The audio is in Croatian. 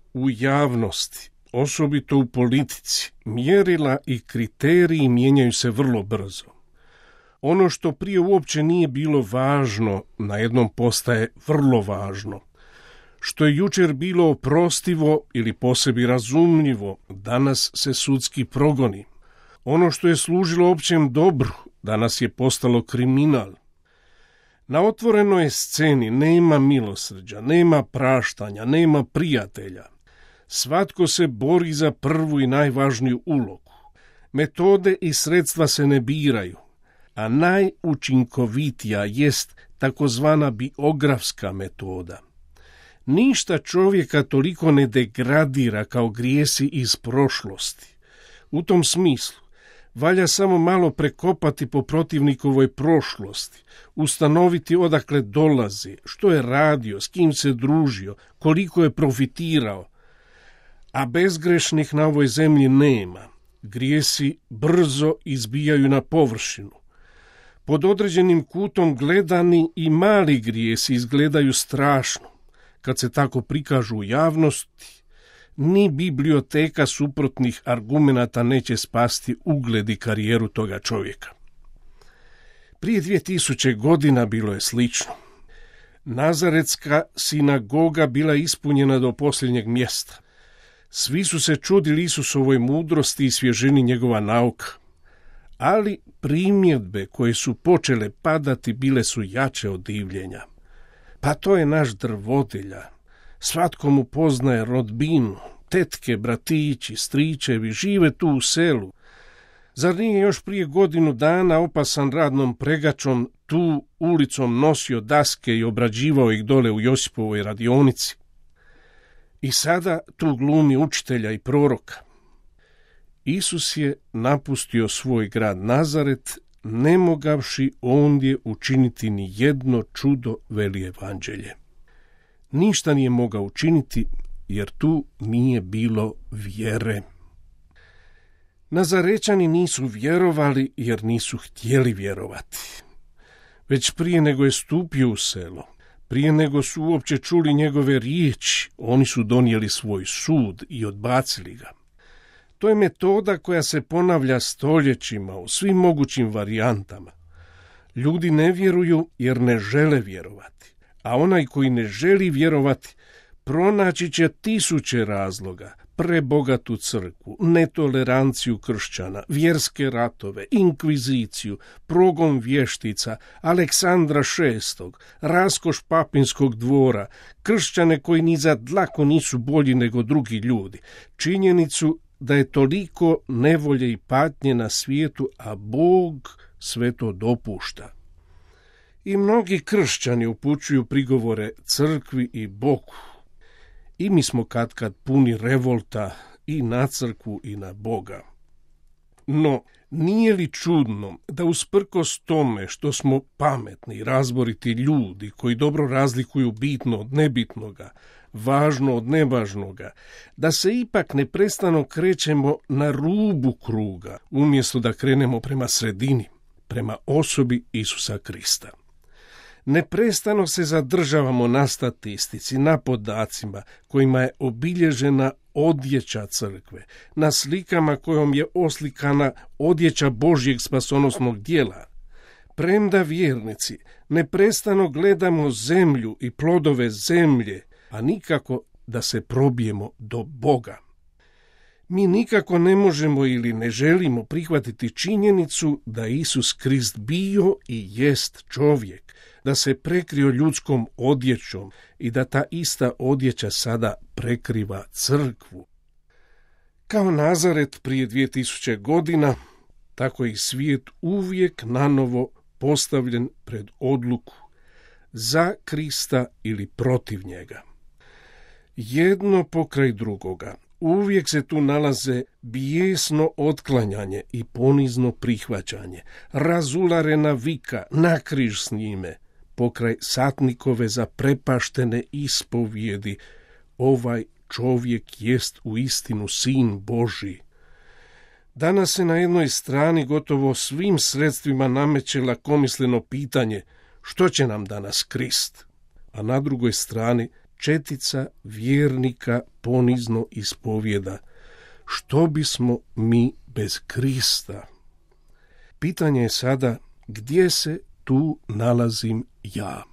u javnosti, osobito u politici, mjerila i kriteriji mijenjaju se vrlo brzo. Ono što prije uopće nije bilo važno, najednom postaje vrlo važno. Što je jučer bilo oprostivo ili po sebi razumljivo, danas se sudski progoni. Ono što je služilo općem dobru, danas je postalo kriminal. Na otvorenoj sceni nema milosrđa, nema praštanja, nema prijatelja. Svatko se bori za prvu i najvažniju ulogu. Metode i sredstva se ne biraju, a najučinkovitija jest takozvana biografska metoda. Ništa čovjeka toliko ne degradira kao grijesi iz prošlosti. U tom smislu, valja samo malo prekopati po protivnikovoj prošlosti, ustanoviti odakle dolazi, što je radio, s kim se družio, koliko je profitirao. A bezgrešnih na ovoj zemlji nema. Grijesi brzo izbijaju na površinu. Pod određenim kutom gledani i mali grijesi izgledaju strašno. Kad se tako prikažu u javnosti, ni biblioteka suprotnih argumenata neće spasti ugled i karijeru toga čovjeka. Prije 2000 godina bilo je slično. Nazaretska sinagoga bila ispunjena do posljednjeg mjesta. Svi su se čudili Isusovoj mudrosti i svježini njegova nauka. Ali primjedbe koje su počele padati bile su jače od divljenja. Pa to je naš drvodilja. Svatko mu poznaje rodbinu, tetke, bratići, stričevi, žive tu u selu. Zar nije još prije godinu dana opasan radnom pregačom tu ulicom nosio daske i obrađivao ih dole u Josipovoj radionici? I sada tu glumi učitelja i proroka. Isus je napustio svoj grad Nazaret, ne mogavši ondje učiniti ni jedno čudo, veli evanđelje. Ništa nije mogao učiniti, jer tu nije bilo vjere. Nazarećani nisu vjerovali, jer nisu htjeli vjerovati. Već prije nego je stupio u selo, prije nego su uopće čuli njegove riječi, oni su donijeli svoj sud i odbacili ga. To je metoda koja se ponavlja stoljećima u svim mogućim varijantama. Ljudi ne vjeruju jer ne žele vjerovati, a onaj koji ne želi vjerovati pronaći će 1000 razloga: prebogatu crkvu, netoleranciju kršćana, vjerske ratove, inkviziciju, progon vještica, Aleksandra VI, raskoš papinskog dvora, kršćane koji ni za dlaku nisu bolji nego drugi ljudi, činjenicu da je toliko nevolje i patnje na svijetu, a Bog sve to dopušta. I mnogi kršćani upućuju prigovore crkvi i Bogu. I mi smo katkad puni revolta i na crkvu i na Boga. No, nije li čudno da usprkos tome što smo pametni i razboriti ljudi koji dobro razlikuju bitno od nebitnoga, važno od nevažnoga, da se ipak neprestano krećemo na rubu kruga, umjesto da krenemo prema sredini, prema osobi Isusa Krista. Neprestano se zadržavamo na statistici, na podacima kojima je obilježena odjeća crkve, na slikama kojom je oslikana odjeća Božjeg spasonosnog djela. Premda vjernici neprestano gledamo zemlju i plodove zemlje, a nikako da se probijemo do Boga. Mi nikako ne možemo ili ne želimo prihvatiti činjenicu da Isus Krist bio i jest čovjek, da se prekrio ljudskom odjećom i da ta ista odjeća sada prekriva crkvu. Kao Nazaret prije 2000 godina, tako i svijet uvijek nanovo postavljen pred odluku za Krista ili protiv njega. Jedno pokraj drugoga, uvijek se tu nalaze bijesno otklanjanje i ponizno prihvaćanje, razularena vika na križ s njime, pokraj satnikove zaprepaštene ispovjedi: ovaj čovjek jest uistinu sin Božji. Danas se na jednoj strani gotovo svim sredstvima nameće lakomisleno pitanje: što će nam danas Krist? A na drugoj strani četica vjernika ponizno ispovijeda: što bismo mi bez Krista? Pitanje je sada, gdje se tu nalazim ja?